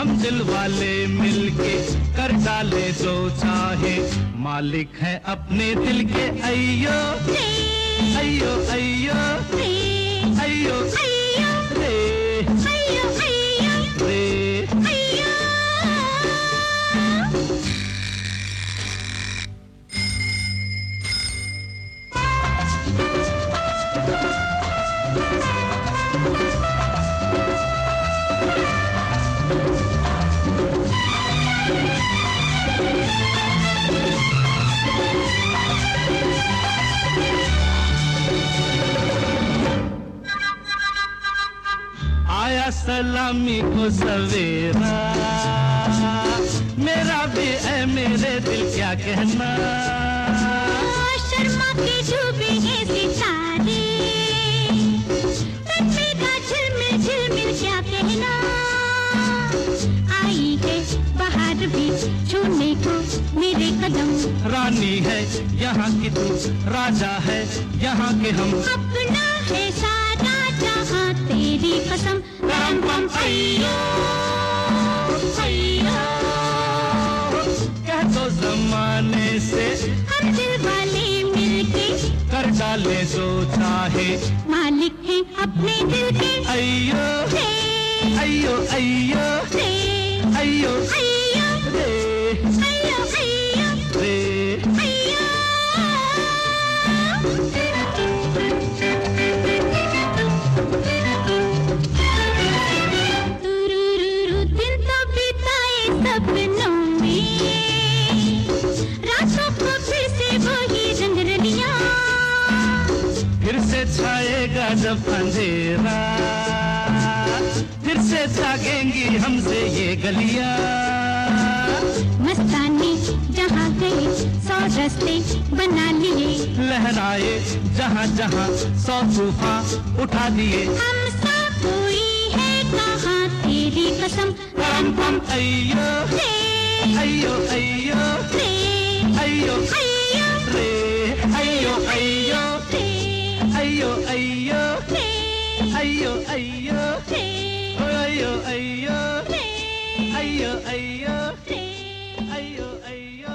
हम दिल वाले मिलके कर डाले जो चाहे, मालिक हैं अपने दिल के। अय्यो अय्यो अय्यो अय्यो रे, अय्यो अय्यो रे। अय्यो। आया सलामी को सवेरा, मेरा भी है मेरे दिल क्या कहना। शर्मा के डूबे हैं सितारे, तन मेरा झिलमिल झिलमिल क्या कहना। आई है बाहर भी छूने को मेरे कदम, रानी है यहाँ की तू, राजा है यहाँ के हम। अपना है सारा जहाँ तेरी कसम। रम पम अय्यो अय्यो, कह दो जमाने से हम दिल वाले मिलके कर डाले जो चाहे, मालिक हैं अपने दिल के। अय्यो रे, अय्यो अय्यो रे, अय्यो अय्यो, रे, अय्यो अय्यो, रे। अय्यो। तुरुरुरु दिन तो बिताए सपनों में, रातों को फिर से वही रंग रलियां। फिर से छाएगा जब अंधेरा, फिर से जागेंगी हमसे ये गलियां। मस्तानी जहाँ गए सौ रास्ते बना लिए, लहराए जहाँ जहाँ सौ तूफान उठा दिए। हमसा कोई है कहाँ तेरी कसम। रम पम अय्यो रे, अय्यो अय्यो रे, अय्यो अय्यो, रे, अय्यो अय्यो रे, अय्यो अय्यो रे, अय्यो अय्यो रे, अय्यो अय्यो रे, अय्यो अय्यो रे। अय्यो अय्यो।